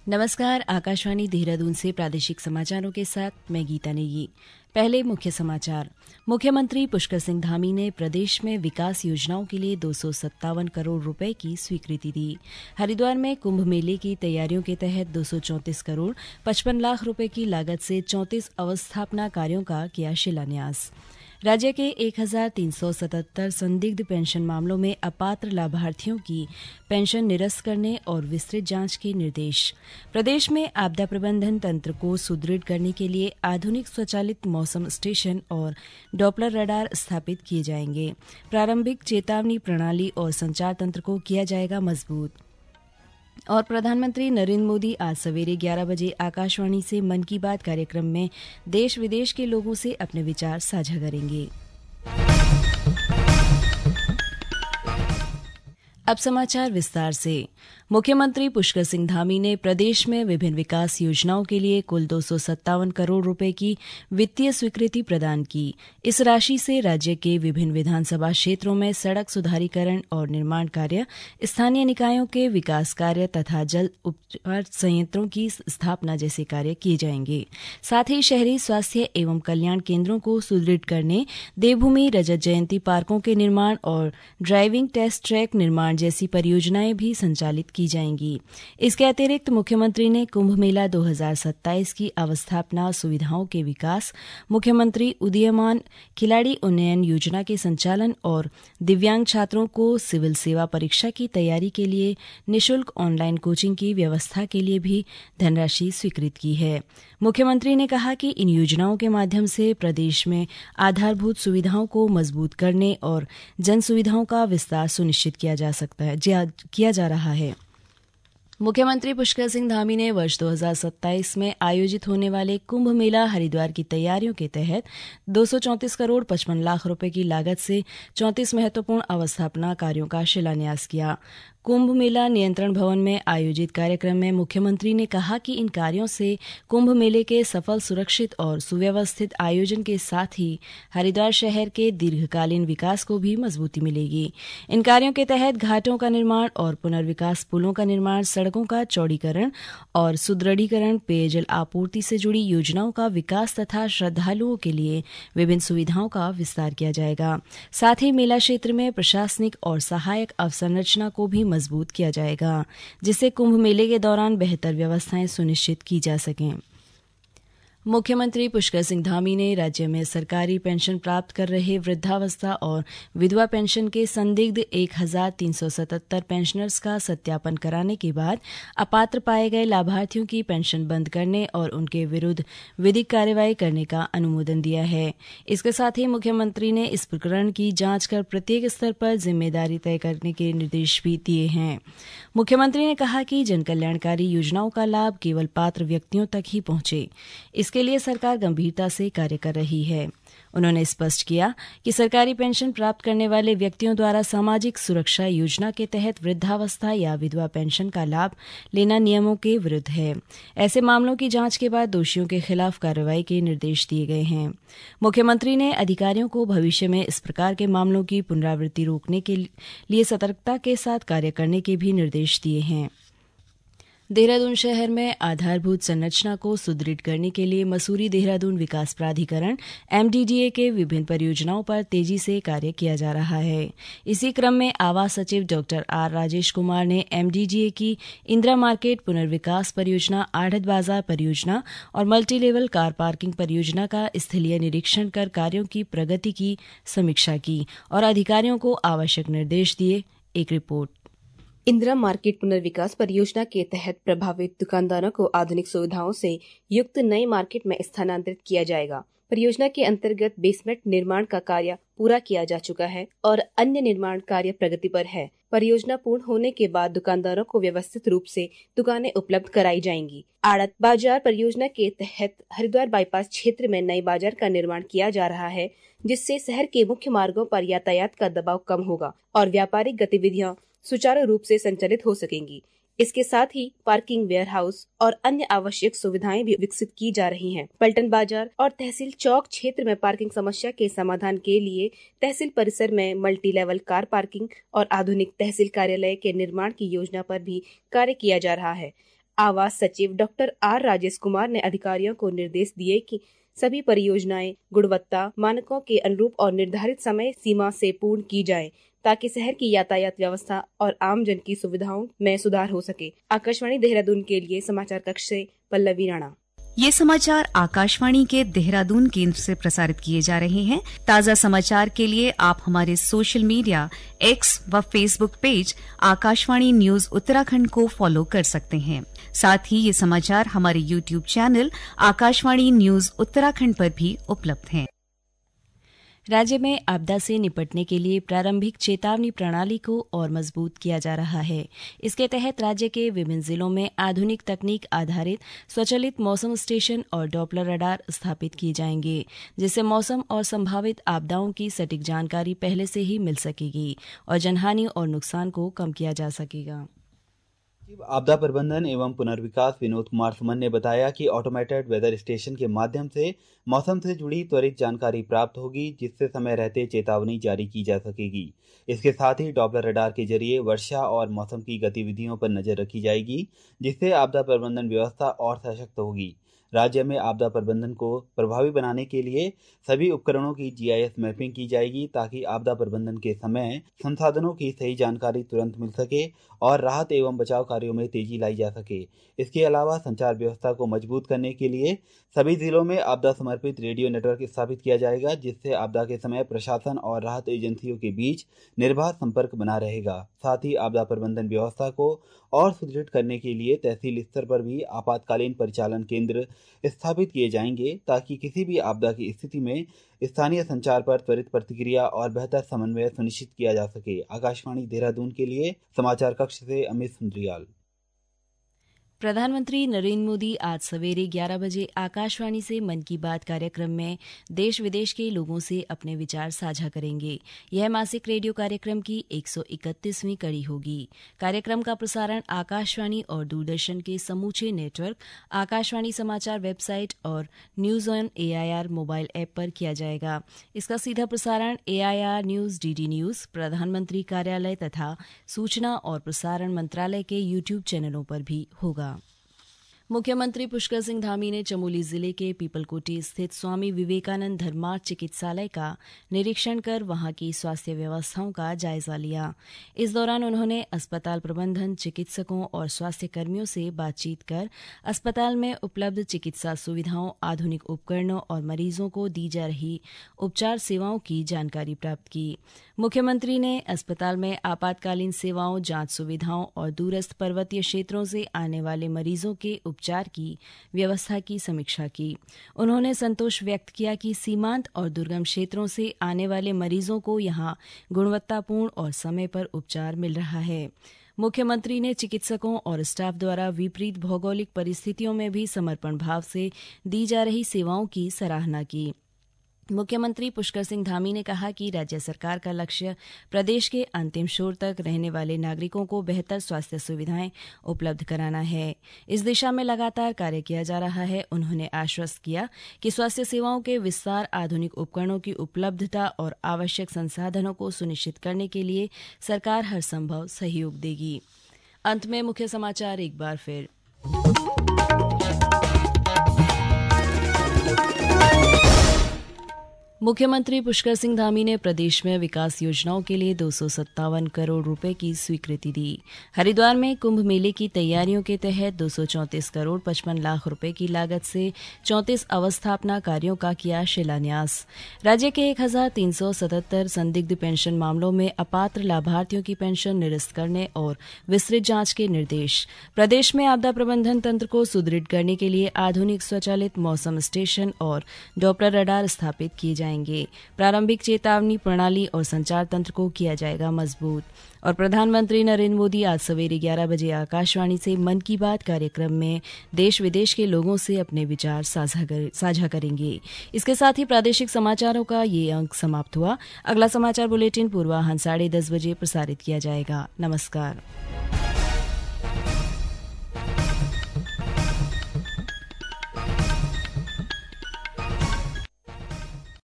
नमस्कार। आकाशवाणी देहरादून से प्रादेशिक समाचारों के साथ मैं गीता नेगी। पहले मुख्य समाचार। मुख्यमंत्री पुष्कर सिंह धामी ने प्रदेश में विकास योजनाओं के लिए 257 करोड़ रुपए की स्वीकृति दी। हरिद्वार में कुंभ मेले की तैयारियों के तहत 234 करोड़ 55 लाख रुपए की लागत से 34 अवस्थापना कार्यों का किया शिलान्यास। राज्य के 1377 संदिग्ध पेंशन मामलों में अपात्र लाभार्थियों की पेंशन निरस्त करने और विस्तृत जांच के निर्देश। प्रदेश में आपदा प्रबंधन तंत्र को सुदृढ़ करने के लिए आधुनिक स्वचालित मौसम स्टेशन और डॉपलर रडार स्थापित किए जाएंगे। प्रारंभिक चेतावनी प्रणाली और संचार तंत्र को किया जाएगा मजबूत। और प्रधानमंत्री नरेंद्र मोदी आज सवेरे 11 बजे आकाशवाणी से मन की बात कार्यक्रम में देश विदेश के लोगों से अपने विचार साझा करेंगे। अब समाचार विस्तार से। मुख्यमंत्री पुष्कर सिंह धामी ने प्रदेश में विभिन्न विकास योजनाओं के लिए कुल 257 करोड़ रुपए की वित्तीय स्वीकृति प्रदान की। इस राशि से राज्य के विभिन्न विधानसभा क्षेत्रों में सड़क सुधारीकरण और निर्माण कार्य, स्थानीय निकायों के विकास कार्य तथा जल उपचार संयंत्रों की स्थापना जैसे कार्य किए जाएंगे। साथ ही शहरी स्वास्थ्य एवं कल्याण केंद्रों को सुदृढ़ करने, देवभूमि रजत जयंती पार्कों के निर्माण और ड्राइविंग टेस्ट ट्रैक निर्माण जैसी परियोजनाएं भी संचालित की जाएंगी। इसके अतिरिक्त मुख्यमंत्री ने कुंभ मेला 2027 की अवस्थापना सुविधाओं के विकास, मुख्यमंत्री उदीयमान खिलाड़ी उन्नयन योजना के संचालन और दिव्यांग छात्रों को सिविल सेवा परीक्षा की तैयारी के लिए निःशुल्क ऑनलाइन कोचिंग की व्यवस्था के लिए भी धनराशि स्वीकृत की है। मुख्यमंत्री ने कहा कि इन योजनाओं के माध्यम से प्रदेश में आधारभूत सुविधाओं को मजबूत करने और जन सुविधाओं का विस्तार सुनिश्चित किया जा रहा है। मुख्यमंत्री पुष्कर सिंह धामी ने वर्ष 2027 में आयोजित होने वाले कुंभ मेला हरिद्वार की तैयारियों के तहत 234 करोड़ 55 लाख रुपए की लागत से 34 महत्वपूर्ण अवस्थापना कार्यों का शिलान्यास किया। कुंभ मेला नियंत्रण भवन में आयोजित कार्यक्रम में मुख्यमंत्री ने कहा कि इन कार्यों से कुंभ मेले के सफल, सुरक्षित और सुव्यवस्थित आयोजन के साथ ही हरिद्वार शहर के दीर्घकालीन विकास को भी मजबूती मिलेगी। इन कार्यों के तहत घाटों का निर्माण और पुनर्विकास, पुलों का निर्माण, सड़कों का चौड़ीकरण और सुदृढ़ीकरण, पेयजल आपूर्ति से जुड़ी योजनाओं का विकास तथा श्रद्धालुओं के लिए विभिन्न सुविधाओं का विस्तार किया जाएगा। साथ ही मेला क्षेत्र में प्रशासनिक और सहायक अवसंरचना को भी मजबूत किया जाएगा, जिससे कुंभ मेले के दौरान बेहतर व्यवस्थाएं सुनिश्चित की जा सकें। मुख्यमंत्री पुष्कर सिंह धामी ने राज्य में सरकारी पेंशन प्राप्त कर रहे वृद्धावस्था और विधवा पेंशन के संदिग्ध 1377 पेंशनर्स का सत्यापन कराने के बाद अपात्र पाए गए लाभार्थियों की पेंशन बंद करने और उनके विरुद्ध विधिक कार्रवाई करने का अनुमोदन दिया है। इसके साथ ही मुख्यमंत्री ने इस प्रकरण की जांच कर प्रत्येक स्तर पर जिम्मेदारी तय करने के निर्देश भी दिए हैं। मुख्यमंत्री ने कहा कि जनकल्याणकारी योजनाओं का लाभ केवल पात्र व्यक्तियों तक ही पहुंचे, इसके लिए सरकार गंभीरता से कार्य कर रही है। उन्होंने स्पष्ट किया कि सरकारी पेंशन प्राप्त करने वाले व्यक्तियों द्वारा सामाजिक सुरक्षा योजना के तहत वृद्धावस्था या विधवा पेंशन का लाभ लेना नियमों के विरुद्ध है। ऐसे मामलों की जांच के बाद दोषियों के खिलाफ कार्रवाई के निर्देश दिए गए हैं। मुख्यमंत्री ने अधिकारियों को भविष्य में इस प्रकार के मामलों की पुनरावृत्ति रोकने के लिए सतर्कता के साथ कार्य करने के भी निर्देश दिए हैं। देहरादून शहर में आधारभूत संरचना को सुदृढ़ करने के लिए मसूरी देहरादून विकास प्राधिकरण MDDA के विभिन्न परियोजनाओं पर तेजी से कार्य किया जा रहा है। इसी क्रम में आवास सचिव डॉक्टर R राजेश कुमार ने MDDA की इंदिरा मार्केट पुनर्विकास परियोजना, आढ़त बाजार परियोजना और मल्टी लेवल कार पार्किंग परियोजना का स्थलीय निरीक्षण कर कार्यों की प्रगति की समीक्षा की और अधिकारियों को आवश्यक निर्देश दिए। एक रिपोर्ट। इंदिरा मार्केट पुनर्विकास परियोजना के तहत प्रभावित दुकानदारों को आधुनिक सुविधाओं से युक्त नई मार्केट में स्थानांतरित किया जाएगा। परियोजना के अंतर्गत बेसमेंट निर्माण का कार्य पूरा किया जा चुका है और अन्य निर्माण कार्य प्रगति पर है। परियोजना पूर्ण होने के बाद दुकानदारों को व्यवस्थित रूप से दुकानें उपलब्ध कराई जाएंगी। आड़त बाजार परियोजना के तहत हरिद्वार बाईपास क्षेत्र में नए बाजार का निर्माण किया जा रहा है, जिससे शहर के मुख्य मार्गों पर यातायात का दबाव कम होगा और व्यापारिक गतिविधियां सुचारू रूप से संचालित हो सकेंगी। इसके साथ ही पार्किंग, वेयरहाउस और अन्य आवश्यक सुविधाएं भी विकसित की जा रही हैं। पलटन बाजार और तहसील चौक क्षेत्र में पार्किंग समस्या के समाधान के लिए तहसील परिसर में मल्टी लेवल कार पार्किंग और आधुनिक तहसील कार्यालय के निर्माण की योजना पर भी कार्य किया जा रहा है। आवास सचिव डॉक्टर आर राजेश कुमार ने अधिकारियों को निर्देश दिए कि सभी परियोजनाएं गुणवत्ता मानकों के अनुरूप और निर्धारित समय सीमा से पूर्ण की जाएं, ताकि शहर की यातायात व्यवस्था और आम जन की सुविधाओं में सुधार हो सके। आकाशवाणी देहरादून के लिए समाचार कक्ष से पल्लवी राणा। ये समाचार आकाशवाणी के देहरादून केंद्र से प्रसारित किए जा रहे हैं। ताज़ा समाचार के लिए आप हमारे सोशल मीडिया एक्स व Facebook page Akashvani news Uttarakhand को फॉलो कर सकते हैं। साथ ही ये समाचार हमारे YouTube channel Akashvani news Uttarakhand पर भी उपलब्ध हैं। राज्य में आपदा से निपटने के लिए प्रारंभिक चेतावनी प्रणाली को और मजबूत किया जा रहा है। इसके तहत राज्य के विभिन्न जिलों में आधुनिक तकनीक आधारित स्वचालित मौसम स्टेशन और डॉपलर रडार स्थापित किए जाएंगे, जिससे मौसम और संभावित आपदाओं की सटीक जानकारी पहले से ही मिल सकेगी और जनहानि और नुकसान को कम किया जा सकेगा। आपदा प्रबंधन एवं पुनर्विकास विनोद कुमार सुमन ने बताया कि ऑटोमेटेड वेदर स्टेशन के माध्यम से मौसम से जुड़ी त्वरित जानकारी प्राप्त होगी, जिससे समय रहते चेतावनी जारी की जा सकेगी। इसके साथ ही डॉपलर रडार के जरिए वर्षा और मौसम की गतिविधियों पर नजर रखी जाएगी, जिससे आपदा प्रबंधन व्यवस्था और सशक्त होगी। राज्य में आपदा प्रबंधन को प्रभावी बनाने के लिए सभी उपकरणों की GIS मैपिंग की जाएगी, ताकि आपदा प्रबंधन के समय संसाधनों की सही जानकारी तुरंत मिल सके और राहत एवं बचाव कार्यों में तेजी लाई जा सके। इसके अलावा संचार व्यवस्था को मजबूत करने के लिए सभी जिलों में आपदा समर्पित रेडियो नेटवर्क स्थापित किया जाएगा, जिससे आपदा के समय प्रशासन और राहत एजेंसियों के बीच निर्बाध संपर्क बना रहेगा। साथ ही आपदा प्रबंधन व्यवस्था को और सुदृढ़ करने के लिए तहसील स्तर पर भी आपातकालीन परिचालन केंद्र स्थापित किए जाएंगे, ताकि किसी भी आपदा की स्थिति में स्थानीय संचार पर त्वरित प्रतिक्रिया और बेहतर समन्वय सुनिश्चित किया जा सके। आकाशवाणी देहरादून के लिए समाचार कक्ष से अमित सुंद्रियाल। प्रधानमंत्री नरेंद्र मोदी आज सवेरे 11 बजे आकाशवाणी से मन की बात कार्यक्रम में देश विदेश के लोगों से अपने विचार साझा करेंगे। यह मासिक रेडियो कार्यक्रम की 131वीं कड़ी होगी। कार्यक्रम का प्रसारण आकाशवाणी और दूरदर्शन के समूचे नेटवर्क, आकाशवाणी समाचार वेबसाइट और news on AIR mobile app पर किया जाएगा। इसका सीधा प्रसारण AIR न्यूज, DD न्यूज, प्रधानमंत्री कार्यालय तथा सूचना और प्रसारण मंत्रालय के YouTube चैनलों पर भी होगा। मुख्यमंत्री पुष्कर सिंह धामी ने चमोली जिले के पीपलकोटी स्थित स्वामी विवेकानंद धर्मार्थ चिकित्सालय का निरीक्षण कर वहां की स्वास्थ्य व्यवस्थाओं का जायजा लिया। इस दौरान उन्होंने अस्पताल प्रबंधन, चिकित्सकों और स्वास्थ्य कर्मियों से बातचीत कर अस्पताल में उपलब्ध चिकित्सा सुविधाओं, आधुनिक उपकरणों और मरीजों को दी जा रही उपचार सेवाओं की जानकारी प्राप्त की। मुख्यमंत्री ने अस्पताल में आपातकालीन सेवाओं, जांच सुविधाओं और दूरस्थ पर्वतीय क्षेत्रों से आने वाले मरीजों के उपचार की व्यवस्था की समीक्षा की। उन्होंने संतोष व्यक्त किया कि सीमांत और दुर्गम क्षेत्रों से आने वाले मरीजों को यहां गुणवत्तापूर्ण और समय पर उपचार मिल रहा है। मुख्यमंत्री ने चिकित्सकों और स्टाफ द्वारा विपरीत भौगोलिक परिस्थितियों में भी समर्पण भाव से दी जा रही सेवाओं की सराहना की। मुख्यमंत्री पुष्कर सिंह धामी ने कहा कि राज्य सरकार का लक्ष्य प्रदेश के अंतिम छोर तक रहने वाले नागरिकों को बेहतर स्वास्थ्य सुविधाएं उपलब्ध कराना है। इस दिशा में लगातार कार्य किया जा रहा है। उन्होंने आश्वस्त किया कि स्वास्थ्य सेवाओं के विस्तार, आधुनिक उपकरणों की उपलब्धता और आवश्यक संसाधनों को सुनिश्चित करने के लिए सरकार हर संभव सहयोग देगी। अंत में मुख्य समाचार एक बार फिर। मुख्यमंत्री पुष्कर सिंह धामी ने प्रदेश में विकास योजनाओं के लिए 257 करोड़ रुपए की स्वीकृति दी। हरिद्वार में कुंभ मेले की तैयारियों के तहत 234 करोड़ 55 लाख रुपए की लागत से 34 अवस्थापना कार्यों का किया शिलान्यास। राज्य के 1377 संदिग्ध पेंशन मामलों में अपात्र लाभार्थियों की पेंशन निरस्त करने और विस्तृत जांच के निर्देश। प्रदेश में आपदा प्रबंधन तंत्र को सुदृढ़ करने के लिए आधुनिक स्वचालित मौसम स्टेशन और डॉपलर रडार स्थापित किए जाएंगे। प्रारंभिक चेतावनी प्रणाली और संचार तंत्र को किया जाएगा मजबूत। और प्रधानमंत्री नरेंद्र मोदी आज सवेरे 11 बजे आकाशवाणी से मन की बात कार्यक्रम में देश विदेश के लोगों से अपने विचार साझा करेंगे। इसके साथ ही प्रादेशिक समाचारों का ये अंक समाप्त हुआ। अगला समाचार बुलेटिन पूर्वाह्न 10:30 बजे प्रसारित किया जाएगा। नमस्कार।